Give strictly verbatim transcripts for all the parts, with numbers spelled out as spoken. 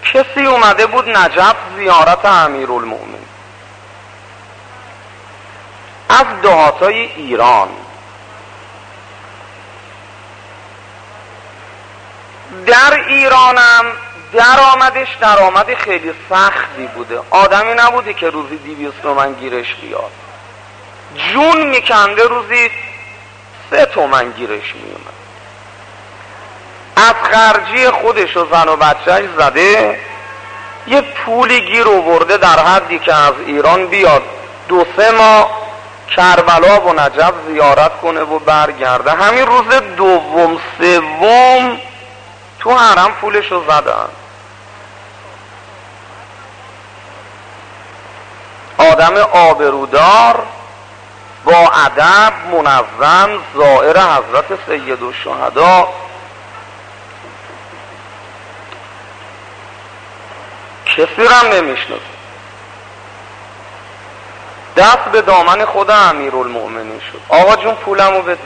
کسی اومده بود نجف زیارت امیرالمومنین از دهاتای ایران. در ایرانم درآمدش درآمد خیلی سختی بوده، آدمی نبوده که روزی دویست تومن گیرش بیاد، جون میکنده روزی سه تومن گیرش میومد. از خرجی خودش و زن و بچهش زده یه پولی گیر آورده در حدی که از ایران بیاد دو سه ماه کربلا و نجف زیارت کنه و برگرده. همین روز دوم سوم تو حرم پولشو زدن. آدم آبرودار با ادب، منظم، زائر حضرت سید الشهدا. کسی رم نمیشناسه. دست به دامن خود امیرالمومنین شد. آقا جون پولمو بده.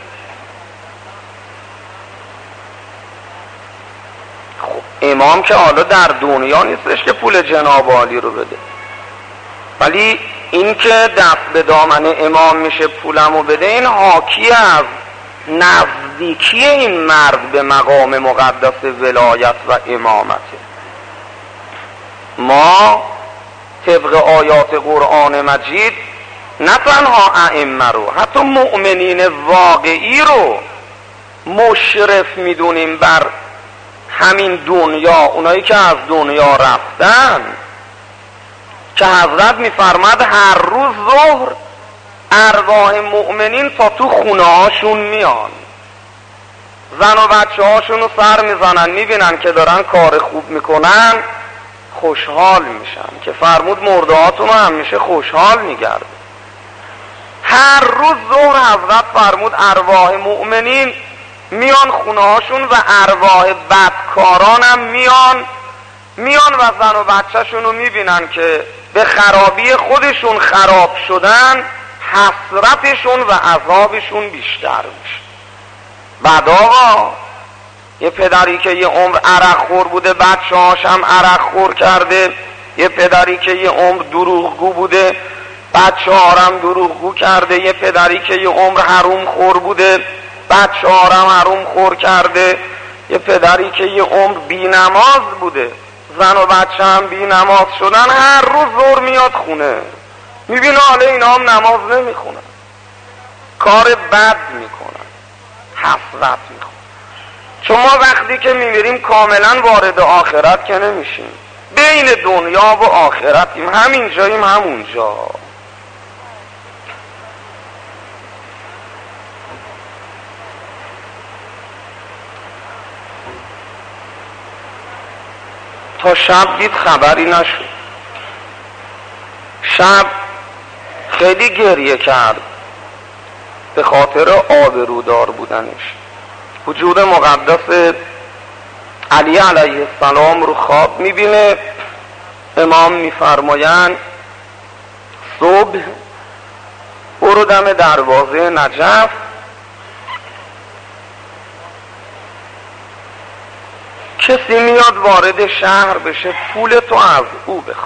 خب امام که حالا در دنیا نیستش که پول جناب عالی رو بده، ولی این که دست به دامن امام میشه پولمو بده، این حاکی از نزدیکی این مرد به مقام مقدس ولایت و امامته. ما طبق آیات قرآن مجید نه تنها ائمه رو، حتی مؤمنین واقعی رو مشرف میدونیم بر همین دنیا، اونایی که از دنیا رفتن، که حضرت میفرماد هر روز ظهر ارواح مؤمنین تا تو خونه هاشون میان، زن و بچه هاشون رو سر میزنن، میبینن که دارن کار خوب میکنن، خوشحال میشن، که فرمود مرده هاتون رو همیشه خوشحال میگرده. هر روز ظهر حضرت فرمود ارواح مؤمنین میان خونه هاشون و ارواح بدکاران هم میان میان و زن و بچهشون رو میبینن که به خرابی خودشون خراب شدن، حسرتشون و عذابشون بیشتر میشه. بعد آقا یه پدری که یه عمر عرق خور بوده بچه هاش هم عرق خور کرده، یه پدری که یه عمر دروغگو بوده بچه ها هم دروغگو کرده، یه پدری که یه عمر حروم خور بوده بچه ها هم حروم خور کرده، یه پدری که یه عمر بی نماز بوده زن و بچه هم بی نماز شدن، هر روز ظهر میاد خونه میبینه حالا اینا هم نماز نمیخونن، کار بد میکنن، حسرت میخونن. چون ما وقتی که میمیریم کاملا وارد آخرت که نمیشیم، بین دنیا و آخرتیم، همین جاییم همونجا. تا شب دید خبری نشد. شب خیلی گریه کرد به خاطر آبرودار بودنش. وجود مقدس علی علیه السلام رو خواب میبینه. امام میفرمایند صبح برو دم دروازه نجف، کسی میاد وارد شهر بشه پول تو از او بخواه.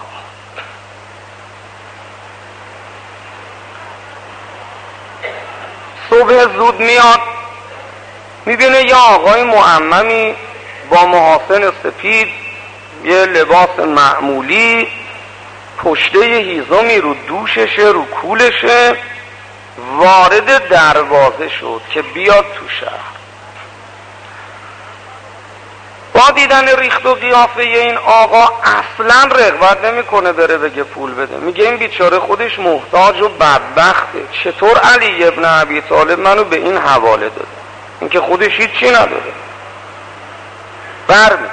صبح زود میاد میبینه یه آقای معممی با محاسن سپید، یه لباس معمولی، پشته هیزمی رو دوششه رو کولشه، وارد دروازه شد که بیاد تو شهر. با دیدن ریخت و قیافه این آقا اصلا رغبت نمیکنه بره بگه پول بده، میگه این بیچاره خودش محتاج و بدبخته، چطور علی ابن ابی طالب منو به این حواله داده، این که خودش هیچی نداره. برمیگرده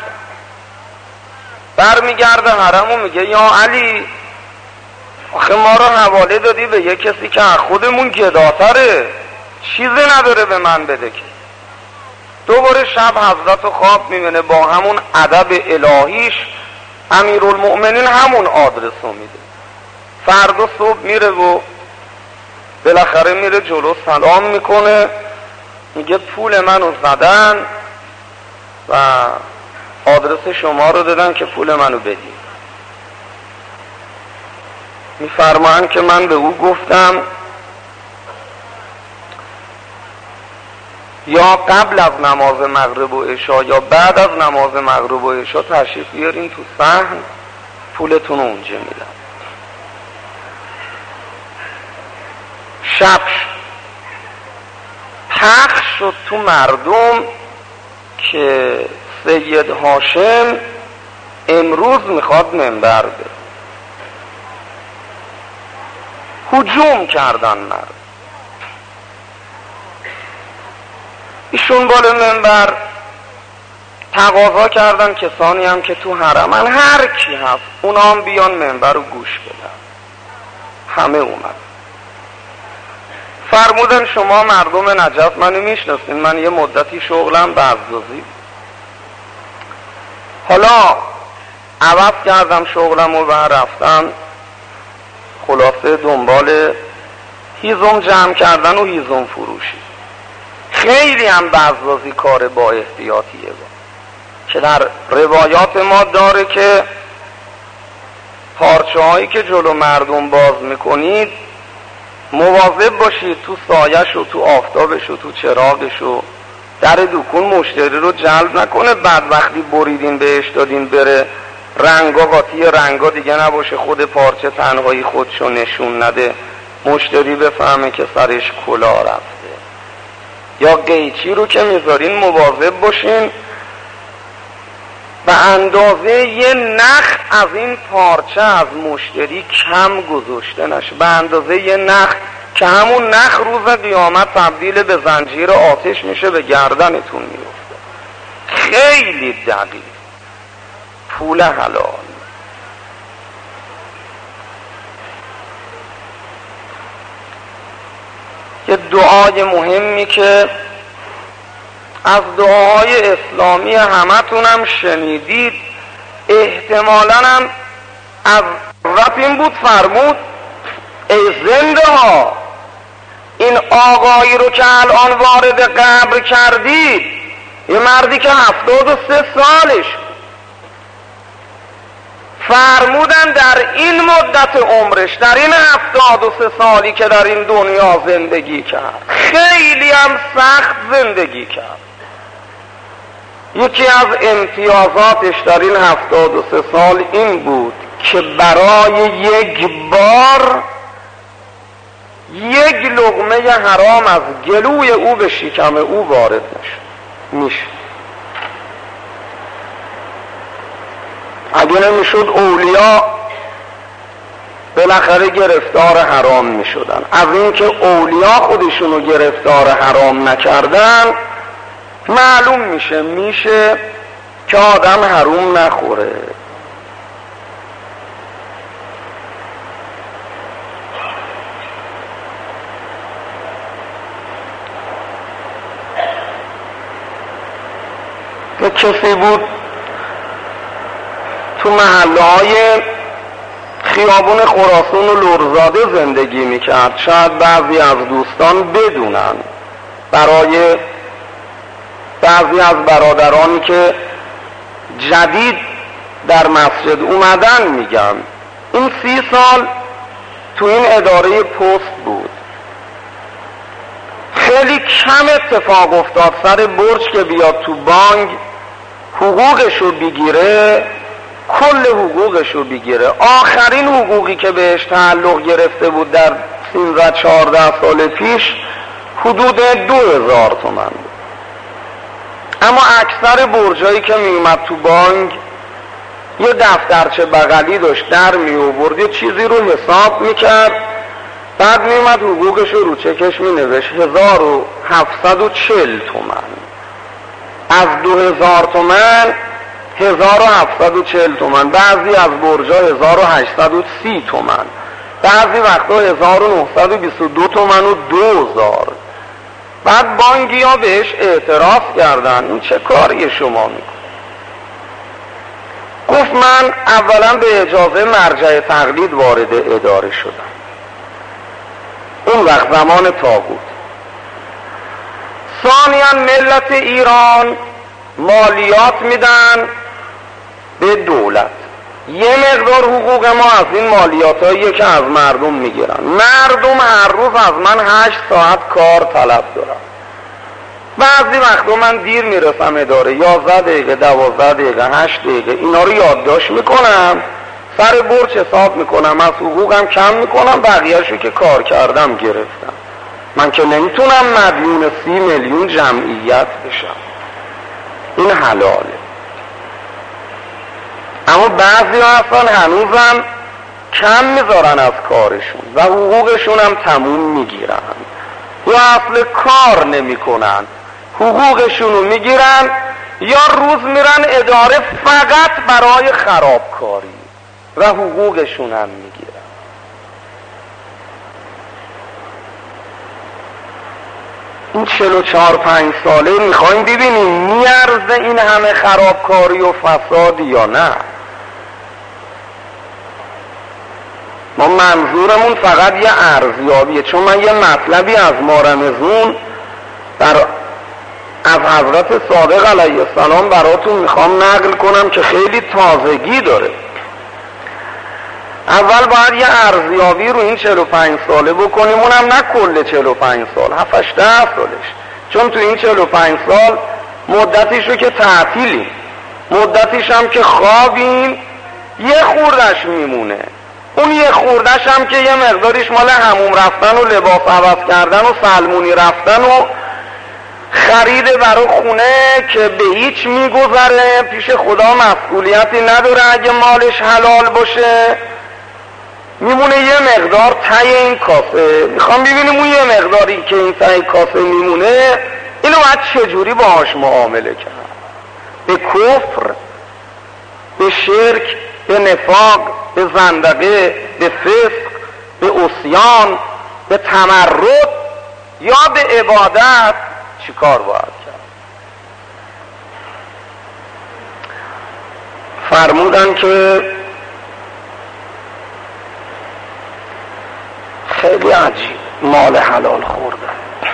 برمیگرده حرم و میگه یا علی آخه ما رو حواله دادی به یه کسی که خودمون گداتره، چیزی نداره به من بده. که دوباره شب حضرت خواب میبینه با همون ادب الهیش امیرالمؤمنین همون آدرس رو میده. فردا صبح میره و بالاخره میره جلو سلام میکنه، میگه پول منو زدن و آدرس شما رو دادن که پول منو بدید. میفرمایند که من به او گفتم یا قبل از نماز مغرب و عشا یا بعد از نماز مغرب و عشا تشریف بیارین تو صحن، پولتون رو اونجا میدم. شب پخش شد تو مردم که سید هاشم امروز میخواد منبر بره. هجوم کردن مرد. ایشون بالا منبر تقاضا کردن کسانی هم که تو حرمن، هر کی هست اونا هم بیان منبر رو گوش بدن. همه اومد. فرمودن شما مردم نجف منو میشناسین، من یه مدتی شغلم بزدازی، حالا عوض کردم شغلم و رفتم خلاصه دنبال هیزم جمع کردن و هیزم فروشی. خیلی هم بزدازی کار با احتیاطیه با. که در روایات ما داره که پارچه هایی که جلو مردم باز میکنید مواظب باشید تو سایش و تو آفتابش و تو چراغش و در دکون مشتری رو جلب نکنه، بعد وقتی بریدین بهش دادین بره رنگا قاطی رنگا دیگه نباشه، خود پارچه تنهایی خودشو نشون نده، مشتری بفهمه که سرش کلاه رفته. یا قیچی رو که میذارین مواظب باشین به اندازه یه نخ از این پارچه از مشتری کم گذاشته نشه، به اندازه یه نخ که همون نخ روز قیامت تبدیل به زنجیر آتش میشه به گردنتون میفته. خیلی دقیق. پول حلال. یه دعای مهمی که از دعاهای اسلامی همتون هم شنیدید، احتمالاً هم از رب این بود، فرمود ای زنده ها این آقایی رو که الان وارد قبر کردید، یه مردی که هفتاد و سه سالش فرمودن در این مدت عمرش، در این هفتاد و سه سالی که در این دنیا زندگی کرد، خیلی هم سخت زندگی کرد. یکی از امتیازاتش در این هفتاد و سه سال این بود که برای یک بار یک لقمه حرام از گلوی او به شکم او وارد نشد. میشه اگه نمیشد اولیا بالاخره گرفتار حرام میشدن. از اینکه اولیا خودشونو گرفتار حرام نکردن معلوم میشه میشه که آدم حرام نخوره. که کسی بود تو محله های خیابون خراسان و لرزاده زندگی میکرد، شاید بعضی از دوستان بدونن، برای بعضی از برادرانی که جدید در مسجد اومدن میگم، این سی سال تو این اداره پست بود. خیلی کم اتفاق افتاد سر برج که بیاد تو بانک حقوقشو بگیره، کل حقوقشو بگیره. آخرین حقوقی که بهش تعلق گرفته بود در سیزده چهارده سال پیش حدود دو هزار تومن بود. اما اکثر برجایی که می اومد تو بانک یه دفترچه بغلی داشت، در می آورد یه چیزی رو حساب میکرد، بعد می اومد حقوقش رو رو چکش می نوشت هزار و هفتصد و چهل تومن. از دو هزار تومن هزار و هفتصد و چهل تومن، بعضی از برجا هزار و هشتصد و سی تومن، بعضی وقتا هزار و نهصد و بیست و دو تومن و دو هزار. بعد بانکی ها بهش اعتراض کردن این چه کاری شما میکن؟ گفت من اولا به اجازه مرجع تقلید وارد اداره شدم، اون وقت زمان طاغوت. ثانیاً ملت ایران مالیات میدن، به دولت. یه مقدار حقوق ما از این مالیات هایی که از مردم میگیرن. مردم هر روز از من هشت ساعت کار طلب دارن. بعضی وقتا من دیر میرسم اداره، یازده دقیقه، دوازده دقیقه، هشت دقیقه، اینا رو یادداشت میکنم، سر برج حساب میکنم، از حقوقم کم میکنم، بقیهشو که کار کردم گرفتم. من که نمیتونم مدیون سی میلیون جمعیت بشم. این حلاله. اما بعضی ها اصلا هنوزم کم میذارن از کارشون و حقوقشون هم تموم میگیرن یا اصل کار نمی کنن، حقوقشون رو میگیرن یا روز میرن اداره فقط برای خرابکاری و حقوقشون هم میگیرن. این چلو چهار پنج ساله میخوایم ببینیم میارزه این همه خرابکاری و فساد یا نه. ما منظورمون فقط یه ارزیابیه، چون من یه مطلبی از مارمزون در از حضرت صادق علیه السلام براتون میخوام نقل کنم که خیلی تازگی داره. اول باید یه ارزیابی رو این چهل و پنج ساله بکنیم، اونم نه کل چهل و پنج سال، هفت هشت سالش، چون تو این چهل و پنج سال مدتیش رو که تعطیلیم، مدتیش هم که خوابیم، یه خوردش میمونه. اون یه خوردش هم که یه مقداریش مال حموم رفتن و لباس عوض کردن و سلمونی رفتن و خرید برای خونه که به هیچ میگذره، پیش خدا مسئولیتی نداره اگه مالش حلال باشه، میمونه یه مقدار ته این کاسه. میخوام ببینیم اون یه مقداری که این ته کاسه میمونه اینو باید چجوری باهاش معامله کرد؟ به کفر، به شرک، به نفاق، به زندقه، به فسق، به عصیان، به تمرد یا به عبادت چی کار باید کرد؟ فرمودن که خیلی عجیب مال حلال خوردن.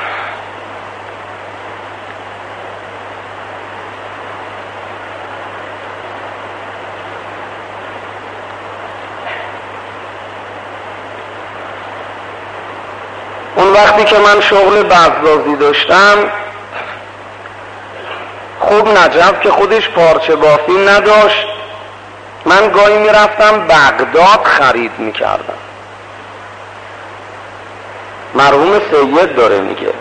اون وقتی که من شغل بزازی داشتم، خوب نجف که خودش پارچه بافی نداشت، من گاهی میرفتم بغداد خرید میکردم. مرحوم سید داره میگه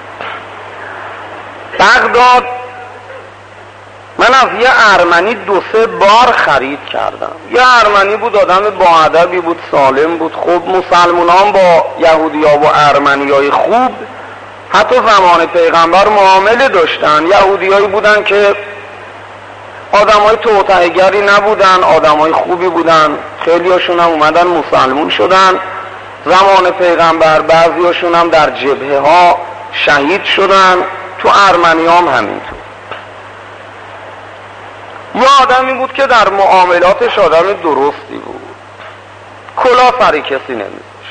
بغداد من از یه ارمنی دو سه بار خرید کردم. یه ارمنی بود، آدم با ادبی بود، سالم بود. خب مسلمانان با یهودی ها و ارمنی های خوب حتی زمان پیغمبر معامله داشتن. یهودی هایی بودن که آدم های توطئه‌گری نبودن، آدم های خوبی بودن، خیلی هاشون هم اومدن مسلمون شدن زمان پیغمبر، بعضی هاشون هم در جبهه ها شهید شدن. تو ارمنی هم همینطور. یه آدمی بود که در معاملاتش آدم درستی بود، کلا سر کسی نمیذاشت.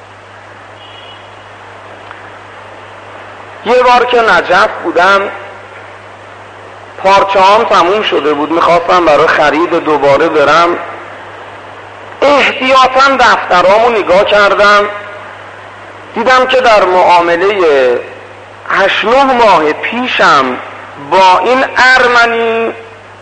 یه بار که نجف بودم، پارچه هم تموم شده بود، میخواستم برای خرید دوباره برم، احتیاطاً دفترامو نگاه کردم، دیدم که در معامله هشت نه ماه پیشم با این ارمنی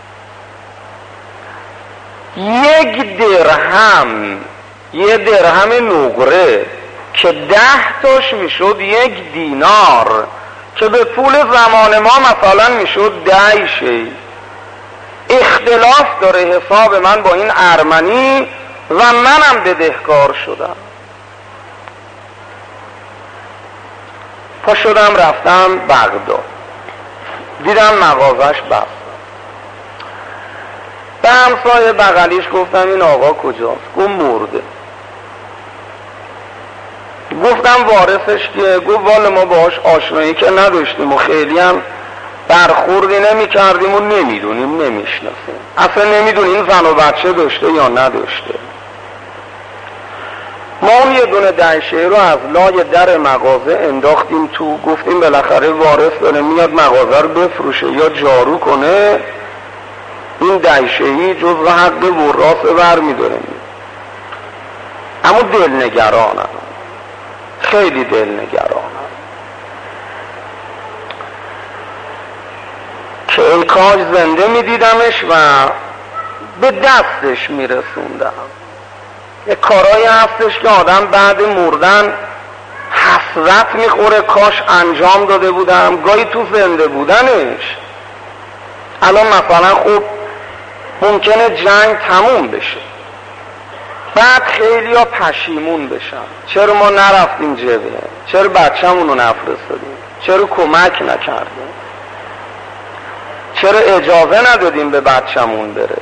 یک درهم یه درهم نقره که ده تاش میشد یک دینار، که به پول زمان ما مثلا میشد ده شی. اختلاف داره حساب من با این ارمنی و منم بدهکار شدم. پا شدم رفتم بغداد، دیدم مغازش بست. به همسایه بغلیش گفتم این آقا کجاست؟ گفت مرده. گفتم وارثش کیه؟ گفت والا ما باهاش آشنایی که نداشتیم و خیلی هم برخوردی نمی کردیم و نمیدونیم، نمیشناسیم، اصلا نمیدونیم زن و بچه داشته یا نداشته. ما اون یه دونه دهشه رو از لای در مغازه انداختیم تو، گفتیم بالاخره وارث داره میاد مغازه رو بفروشه یا جارو کنه، این دهشهی جز حق وراث بر میداره. اما دلنگرانم، خیلی دلنگرانم که ای کاش زنده میدیدمش و به دستش میرسوندم. یه کارایی هستش که آدم بعد مردن حسرت میخوره کاش انجام داده بودم. گاهی تو زنده بودنش، الان مثلا خوب ممکنه جنگ تموم بشه، بعد خیلی ها پشیمون بشن چرا ما نرفتیم جبهه، چرا بچه‌مون رو نفرستادیم، چرا کمک نکردیم، چرا اجازه ندادیم به بچه‌مون بره.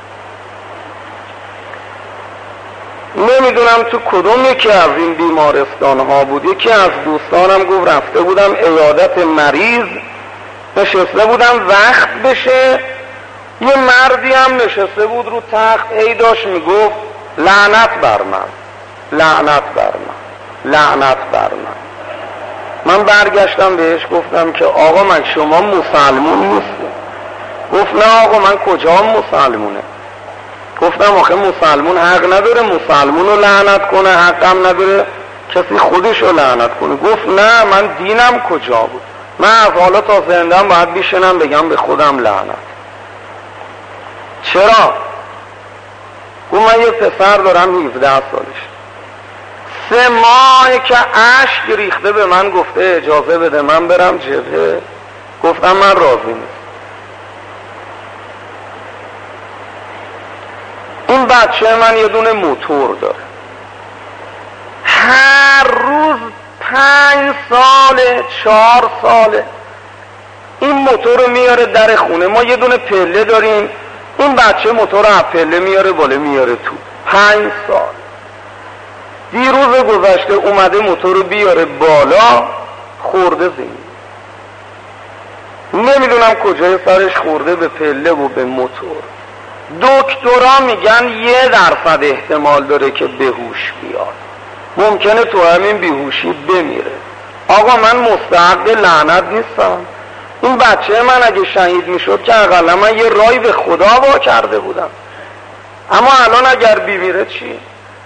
نمیدونم تو کدوم یکی از این بیمارستان ها بود، یکی از دوستانم گفت رفته بودم عیادت مریض، نشسته بودم وقت بشه، یه مردی هم نشسته بود رو تخت، هی داشت میگفت لعنت بر من، لعنت بر من، لعنت بر من. من برگشتم بهش گفتم که آقا من شما مسلمون نیستی. گفت نه آقا من کجا مسلمونه. گفتم آخه مسلمون حق نداره مسلمون رو لعنت کنه، حقم نداره کسی خودش رو لعنت کنه. گفت نه من دینم کجا بود، من از حالا تا زندم باید بیشنم بگم به خودم لعنت. چرا؟ گفت من یه پسر دارم هفده سالش، سه ماه که اشک ریخته به من گفته اجازه بده من برم جبهه. گفتم من راضی نیستم. این بچه من یه دونه موتور داره، هر روز پنج ساله چهار ساله این موتور رو میاره در خونه ما، یه دونه پله داریم، این بچه موتور رو از پله میاره بالا میاره تو. پنج سال. دیروز گذشته اومده موتور رو بیاره بالا، خورده زمین، نمیدونم کجای سرش خورده به پله و به موتور. دکترها میگن یه درصد احتمال داره که بهوش بیاد، ممکنه تو همین بیهوشی بمیره. آقا من مستحق لعنت نیستم. این بچه من اگه شهید میشد که اقلا من یه رای به خدا وا کرده بودم، اما الان اگر بمیره چی؟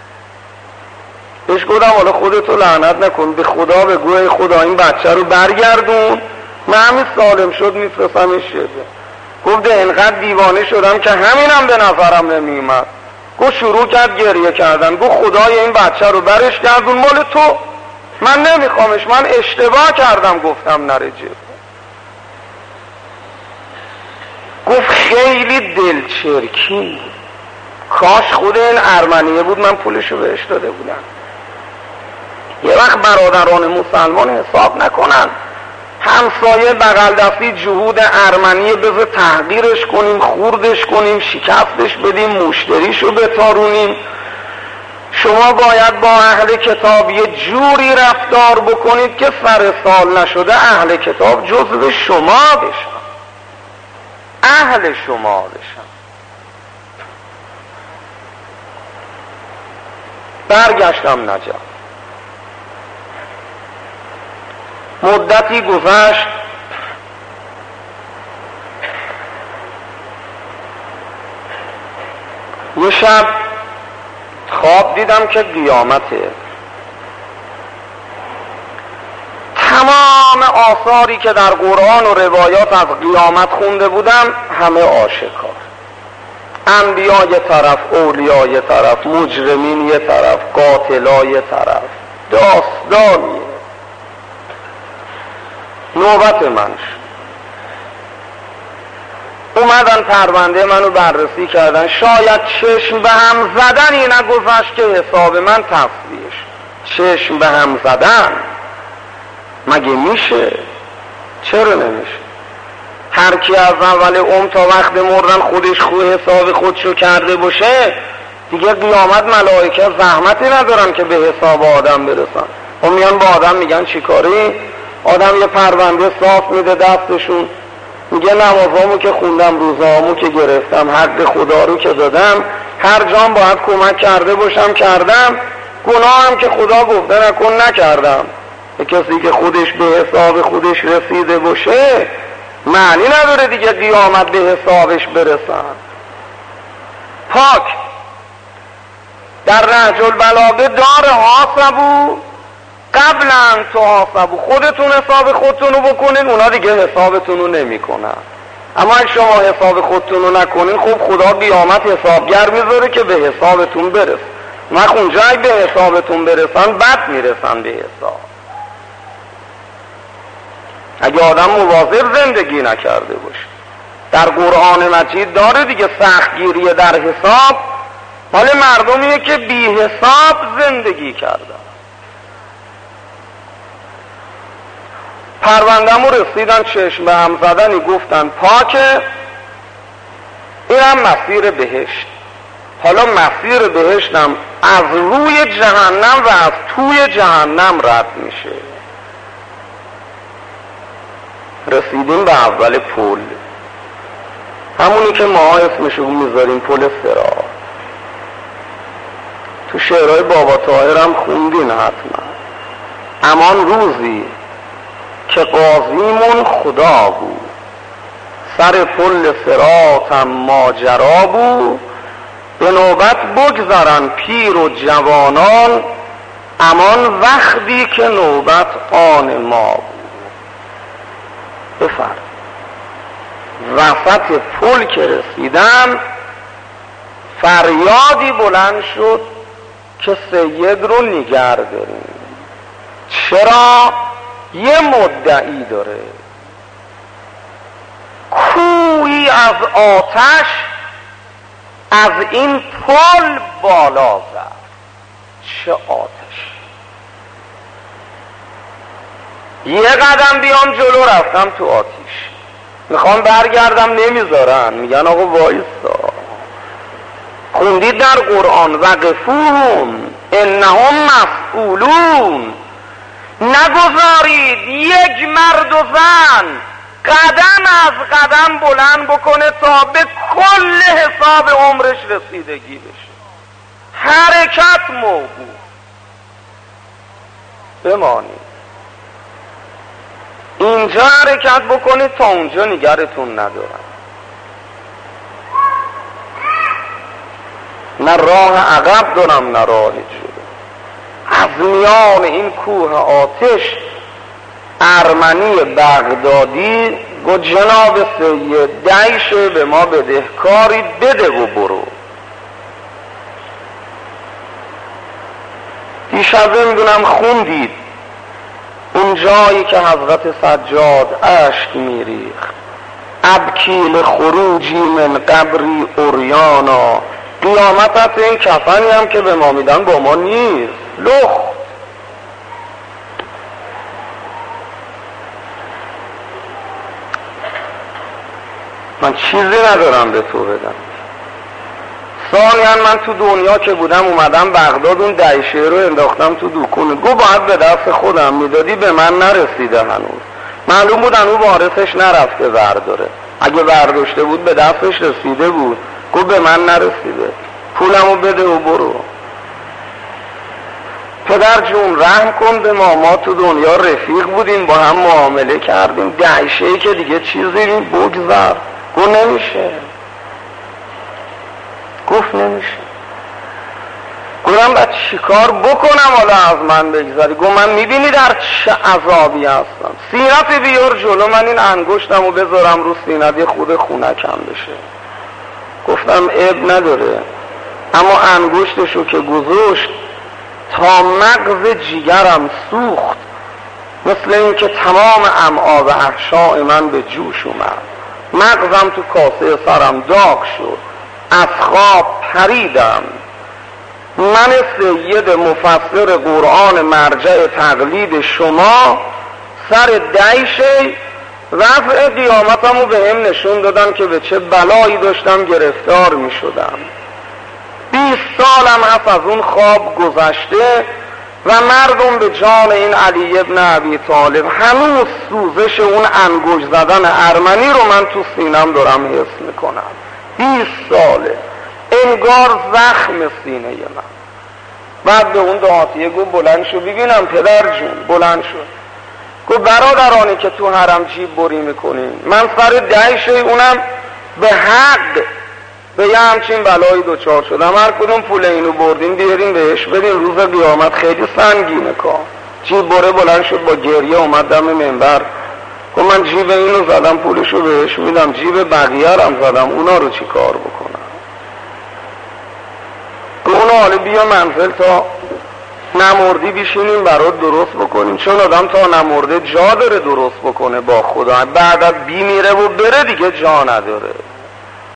بهش گفتم حالا خودتو لعنت نکن، به خدا بگو ای خدا این بچه رو برگردون، من همین سالم شد میفرستمش شده. گفت اینقدر دیوانه شدم که همینم به نظرم نمیومد. گفت شروع کرد گریه کردن، گفت خدای این بچه رو برش گردون مال تو، من نمیخوامش، من اشتباه کردم گفتم نره جبهه. گفت خیلی دلچرکین بود، کاش خود این ارمنیه بود من پولشو بهش داده بودم. یه وقت برادران مسلمان حساب نکنن همسایه بغل دستی جهود ارمنی بذار تحقیرش کنیم، خوردش کنیم، شکستش بدیم، مشتریشو بتارونیم. شما باید با اهل کتاب یه جوری رفتار بکنید که سر سال نشده اهل کتاب جزو شما بشن، اهل شما بشن. برگشتم نجف. مدتی گذشت، یه شب خواب دیدم که قیامته. تمام آثاری که در قرآن و روایات از قیامت خونده بودم همه آشکار. انبیا یه طرف، اولیا یه طرف، مجرمین یه طرف، قاتلا یه طرف، داستانیه. نوبت من اومدن پرونده منو بررسی کردن، شاید چشم به هم زدن این نگذشت که حساب من تصویه شد. چشم به هم زدن مگه میشه؟ چرا نمیشه؟ هر کی از اول عمر تا وقت مردن خودش خو حساب خودشو کرده باشه دیگه قیامت ملائکه زحمتی ندارن که به حساب آدم برسن. و میان با آدم میگن چی کاری؟ آدم یه پرونده صاف میده دستشون، میگه نمازامو که خوندم، روزامو که گرفتم، حق خدا رو که دادم، هر جام باید کمک کرده باشم کردم، گناهم که خدا گفته نکن نکردم. کسی که خودش به حساب خودش رسیده باشه معنی نداره دیگه قیامت به حسابش برسن. پاک. در نهج البلاغه داره حاسبو قبل ان تحاسبو، خودتون حساب خودتون رو بکنین، اونا دیگه حسابتون رو نمی کنن. اما اگه شما حساب خودتون رو نکنین، خب خدا قیامت حسابگر میذاره که به حسابتون برس. وقت اونجا اگه به حسابتون برسن بد میرسن به حساب. اگه آدم مواظب زندگی نکرده باشه. در قرآن مجید داره دیگه سختگیری در حساب مال مردمیه که بی حساب زندگی کردن. پروندم رو رسیدن، چشم به هم زدنی گفتن پاکه، این هم مسیر بهشت. حالا مسیر بهشتم از روی جهنم و از توی جهنم رد میشه. رسیدیم به اول پل، همونی که ما اسمشو میذاریم پل صراط. تو شعرهای بابا طاهر هم خوندین حتما. امان روزی که قاضیمون خدا بود، سر پل صراطم ماجرا بود، به نوبت بگذارن پیر و جوانان، امان وقتی که نوبت آن ما بود. بفرد وسط پل که رسیدم فریادی بلند شد که سید رو نگه داریم. چرا؟ یه مدعی داره، کوهی از آتش از این پل بالا زد. چه آتش! یه قدم بیام جلو رفتم تو آتیش، میخوام برگردم نمیذارن، میگن آقا وایسا. خوندید در قرآن وقفوهم انهم مسئولون، نگذارید یک مرد و زن قدم از قدم بلند بکنه تا به کل حساب عمرش رسیدگی بشه. حرکت موقوف بمانید، اینجا حرکت بکنید تا اونجا نگرتون ندارن. نه راه عقب دارم نه راه جلو. از میان این کوه آتش ارمنی بغدادی گو جناب سید دعیشه به ما بدهکاری بده و برو. دیشبه میدونم خوندید اون جایی که حضرت سجاد اشک میریخت، ابکیل خروجی من قبری اوریانا، قیامت این کفنی هم که به ما میدن با ما نیست، لخت. من چیزی ندارم به تو بدم. ثانیاً من تو دنیا که بودم اومدم بغداد، اون دعیشه رو انداختم تو دوکونه، گو باید به دست خودم میدادی، به من نرسیده هنوز. معلوم بود هنوز وارثش نرفته برداره، اگه برداشته بود به دستش رسیده بود. گو به من نرسیده، پولمو بده و برو. پدر جون رحم کن به ما، ما تو دنیا رفیق بودیم، با هم معامله کردیم، دعیشه‌ای که دیگه چیزی بگذر. گو نمیشه، گفت نمیشه. گفتم بعد چیکار بکنم حالا از من بگذاری؟ گفت من میبینی در چه عذابی هستم، سینت بیار جلو، من این انگشتم رو بذارم رو سینت یه خود خونکم بشه. گفتم عیب نداره، اما انگشتشو که گذاشت تا مغز جیگرم سوخت، مثل این که تمام امعا و احشاء من به جوش اومد، مغزم تو کاسه سرم داغ شد، از خواب پریدم. من سید مفسر قرآن مرجع تقلید شما سر دعیشه رفع قیامتم رو به هم نشون دادن که به چه بلایی داشتم گرفتار می شدم. بیست سالم هست از اون خواب گذشته و مردم به جان این علی ابن ابی طالب هنوز سوزش اون انگشت زدن ارمنی رو من تو سینم دارم حس میکنم. بیست ساله انگار زخم سینه من. بعد به اون دهاتیه گفت بلند شو ببینم پدر جون. بلند شد گفت برادرانی که تو حرم جیب بری میکنین، من سر دعیشه اونم به حق به یه همچین بلایی دوچار شدم، هر کدوم پول اینو بردیم بیاریم بهش بدین، روز قیامت خیلی سنگینه کار. جیب بره بلند شد با گریه اومد دم منبر گفت من جیب اینو زدم پولشو بهش میدم، جیب بقیه رم زدم، اونا رو چی کار بکنم؟ اونو حالا بیا منزل تا نمردی بیشینیم برات درست بکنیم، چون آدم تا نمرده جا داره درست بکنه با خدا، بعد از بی میره و بره دیگه جا نداره.